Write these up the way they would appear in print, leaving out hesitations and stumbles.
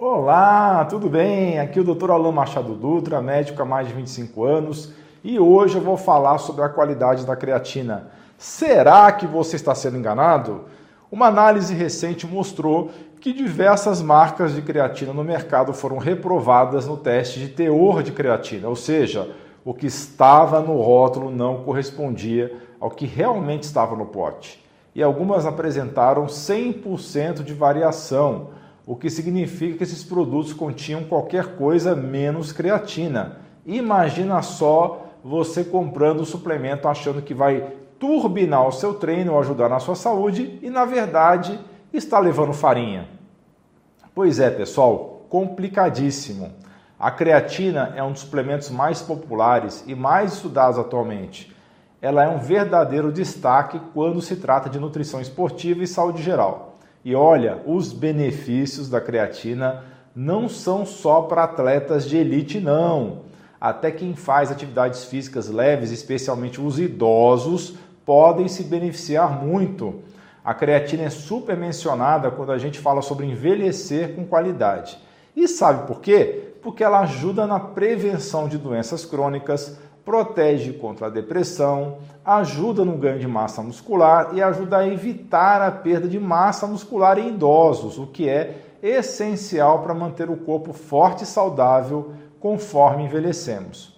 Olá, tudo bem? Aqui é o Dr. Alan Machado Dutra, médico há mais de 25 anos, e hoje eu vou falar sobre a qualidade da creatina. Será que você está sendo enganado? Uma análise recente mostrou que diversas marcas de creatina no mercado foram reprovadas no teste de teor de creatina, ou seja, o que estava no rótulo não correspondia ao que realmente estava no pote. E algumas apresentaram 100% de variação, o que significa que esses produtos continham qualquer coisa menos creatina. Imagina só você comprando o suplemento achando que vai turbinar o seu treino ou ajudar na sua saúde e, na verdade, está levando farinha. Pois é, pessoal, complicadíssimo. A creatina é um dos suplementos mais populares e mais estudados atualmente. Ela é um verdadeiro destaque quando se trata de nutrição esportiva e saúde geral. E olha, os benefícios da creatina não são só para atletas de elite, não. Até quem faz atividades físicas leves, especialmente os idosos, podem se beneficiar muito. A creatina é super mencionada quando a gente fala sobre envelhecer com qualidade. E sabe por quê? Porque ela ajuda na prevenção de doenças crônicas, protege contra a depressão, ajuda no ganho de massa muscular e ajuda a evitar a perda de massa muscular em idosos, o que é essencial para manter o corpo forte e saudável conforme envelhecemos.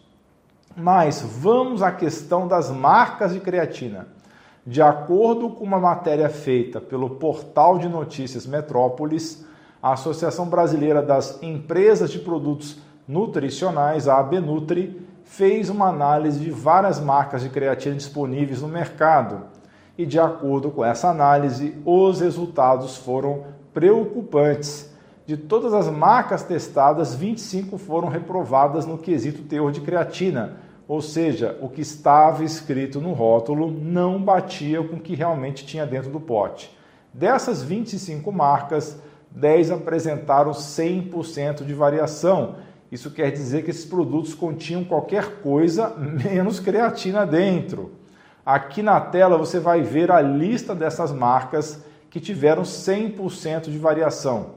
Mas vamos à questão das marcas de creatina. De acordo com uma matéria feita pelo portal de notícias Metrópolis, a Associação Brasileira das Empresas de Produtos Nutricionais, a Abenutri, fez uma análise de várias marcas de creatina disponíveis no mercado. E de acordo com essa análise, os resultados foram preocupantes. De todas as marcas testadas, 25 foram reprovadas no quesito teor de creatina, ou seja, o que estava escrito no rótulo não batia com o que realmente tinha dentro do pote. Dessas 25 marcas, 10 apresentaram 100% de variação. Isso quer dizer que esses produtos continham qualquer coisa menos creatina dentro. Aqui na tela você vai ver a lista dessas marcas que tiveram 100% de variação.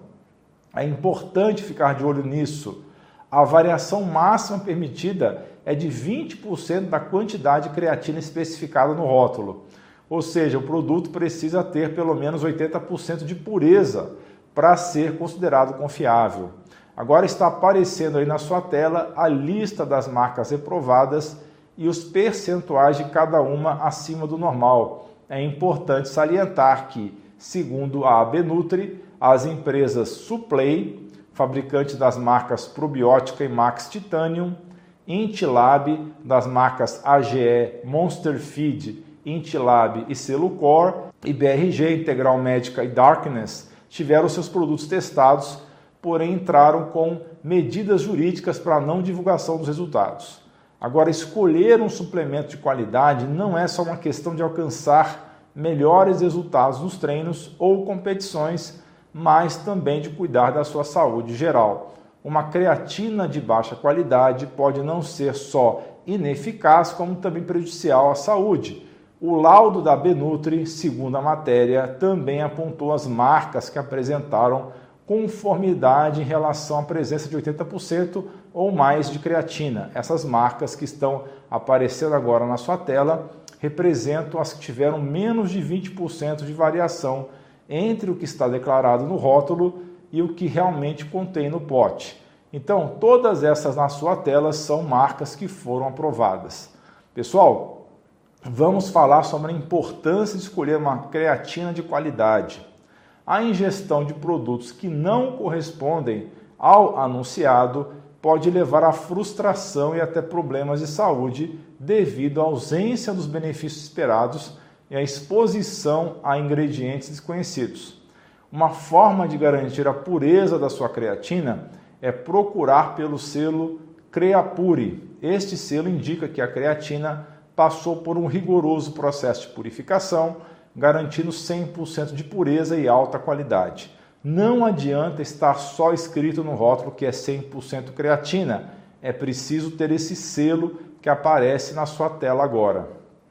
É importante ficar de olho nisso. A variação máxima permitida é de 20% da quantidade de creatina especificada no rótulo. Ou seja, o produto precisa ter pelo menos 80% de pureza para ser considerado confiável. Agora está aparecendo aí na sua tela a lista das marcas reprovadas e os percentuais de cada uma acima do normal. É importante salientar que, segundo a Abenutri, as empresas Suplay, fabricante das marcas Probiótica e Max Titanium, Intilab, das marcas AGE, Monster Feed, Intilab e Celucor, e BRG, Integral Médica e Darkness, tiveram seus produtos testados, porém entraram com medidas jurídicas para a não divulgação dos resultados. Agora, escolher um suplemento de qualidade não é só uma questão de alcançar melhores resultados nos treinos ou competições, mas também de cuidar da sua saúde geral. Uma creatina de baixa qualidade pode não ser só ineficaz, como também prejudicial à saúde. O laudo da Abenutri, segundo a matéria, também apontou as marcas que apresentaram conformidade em relação à presença de 80% ou mais de creatina. Essas marcas que estão aparecendo agora na sua tela representam as que tiveram menos de 20% de variação entre o que está declarado no rótulo e o que realmente contém no pote. Então, todas essas na sua tela são marcas que foram aprovadas. Pessoal, vamos falar sobre a importância de escolher uma creatina de qualidade. A ingestão de produtos que não correspondem ao anunciado pode levar à frustração e até problemas de saúde devido à ausência dos benefícios esperados e à exposição a ingredientes desconhecidos. Uma forma de garantir a pureza da sua creatina é procurar pelo selo Creapure. Este selo indica que a creatina passou por um rigoroso processo de purificação, garantindo 100% de pureza e alta qualidade. Não adianta estar só escrito no rótulo que é 100% creatina. É preciso ter esse selo que aparece na sua tela agora.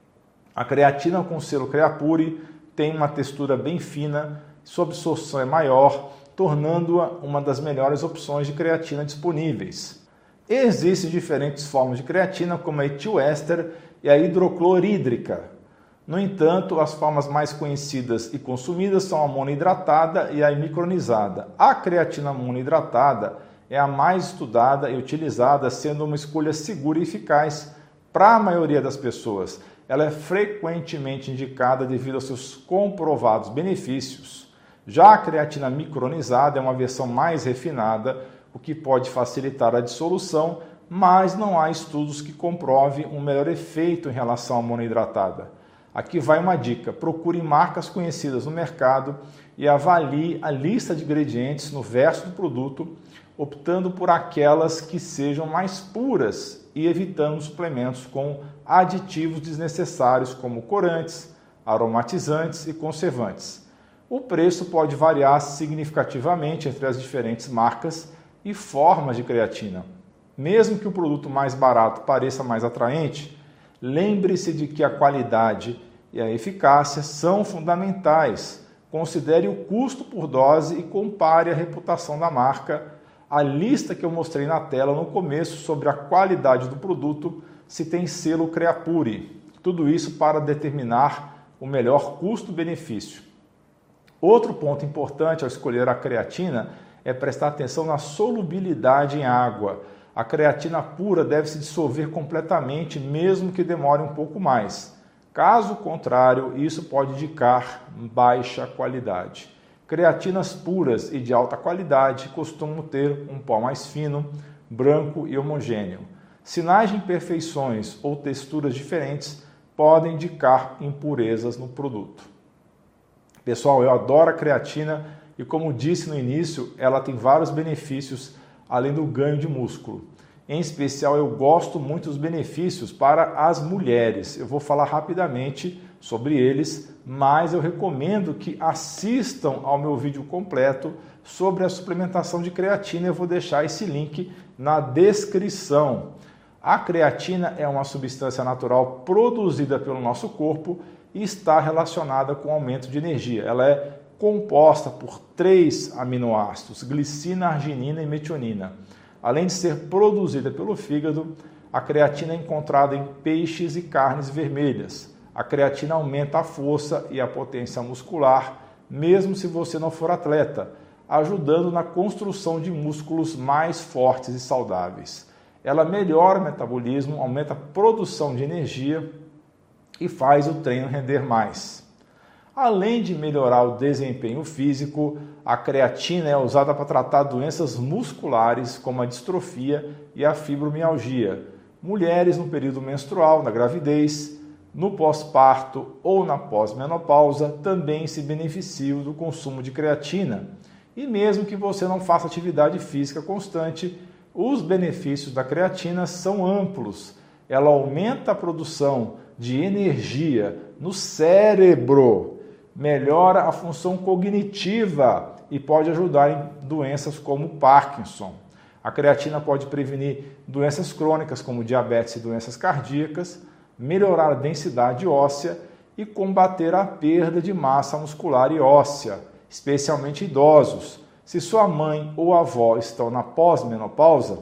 A creatina com selo Creapure tem uma textura bem fina, sua absorção é maior, tornando-a uma das melhores opções de creatina disponíveis. Existem diferentes formas de creatina, como a etilester e a hidroclorídrica. No entanto, as formas mais conhecidas e consumidas são a monoidratada e a micronizada. A creatina monoidratada é a mais estudada e utilizada, sendo uma escolha segura e eficaz para a maioria das pessoas. Ela é frequentemente indicada devido aos seus comprovados benefícios. Já a creatina micronizada é uma versão mais refinada, o que pode facilitar a dissolução, mas não há estudos que comprovem um melhor efeito em relação à monoidratada. Aqui vai uma dica: procure marcas conhecidas no mercado e avalie a lista de ingredientes no verso do produto, optando por aquelas que sejam mais puras e evitando suplementos com aditivos desnecessários como corantes, aromatizantes e conservantes. O preço pode variar significativamente entre as diferentes marcas e formas de creatina. Mesmo que o produto mais barato pareça mais atraente, lembre-se de que a qualidade e a eficácia são fundamentais. Considere o custo por dose e compare a reputação da marca. A lista que eu mostrei na tela no começo sobre a qualidade do produto, se tem selo Creapure. Tudo isso para determinar o melhor custo-benefício. Outro ponto importante ao escolher a creatina é prestar atenção na solubilidade em água. A creatina pura deve se dissolver completamente, mesmo que demore um pouco mais. Caso contrário, isso pode indicar baixa qualidade. Creatinas puras e de alta qualidade costumam ter um pó mais fino, branco e homogêneo. Sinais de imperfeições ou texturas diferentes podem indicar impurezas no produto. Pessoal, eu adoro a creatina e, como disse no início, ela tem vários benefícios além do ganho de músculo. Em especial, eu gosto muito dos benefícios para as mulheres. Eu vou falar rapidamente sobre eles, mas eu recomendo que assistam ao meu vídeo completo sobre a suplementação de creatina. Eu vou deixar esse link na descrição. A creatina é uma substância natural produzida pelo nosso corpo e está relacionada com o aumento de energia. Ela é composta por 3 aminoácidos, glicina, arginina e metionina. Além de ser produzida pelo fígado, a creatina é encontrada em peixes e carnes vermelhas. A creatina aumenta a força e a potência muscular, mesmo se você não for atleta, ajudando na construção de músculos mais fortes e saudáveis. Ela melhora o metabolismo, aumenta a produção de energia e faz o treino render mais. Além de melhorar o desempenho físico, a creatina é usada para tratar doenças musculares como a distrofia e a fibromialgia. Mulheres no período menstrual, na gravidez, no pós-parto ou na pós-menopausa também se beneficiam do consumo de creatina. E mesmo que você não faça atividade física constante, os benefícios da creatina são amplos. Ela aumenta a produção de energia no cérebro, melhora a função cognitiva e pode ajudar em doenças como Parkinson. A creatina pode prevenir doenças crônicas como diabetes e doenças cardíacas, melhorar a densidade óssea e combater a perda de massa muscular e óssea, especialmente idosos. Se sua mãe ou avó estão na pós-menopausa,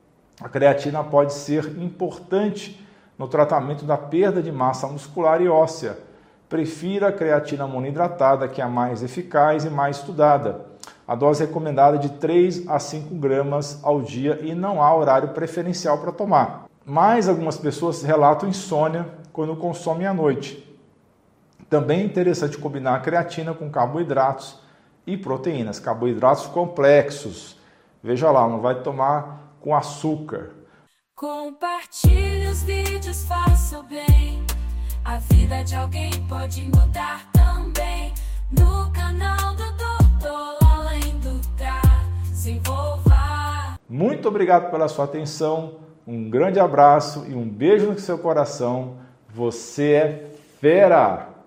a creatina pode ser importante no tratamento da perda de massa muscular e óssea. Prefira a creatina monoidratada, que é a mais eficaz e mais estudada. A dose recomendada é de 3 a 5 gramas ao dia e não há horário preferencial para tomar. Mas algumas pessoas relatam insônia quando consomem à noite. Também é interessante combinar a creatina com carboidratos e proteínas, carboidratos complexos. Veja lá, não vai tomar com açúcar. Compartilhe os vídeos, faça o bem. A vida de alguém pode mudar também. No canal do Doutor Além Dutra, se envolva. Muito obrigado pela sua atenção, um grande abraço e um beijo no seu coração. Você é fera!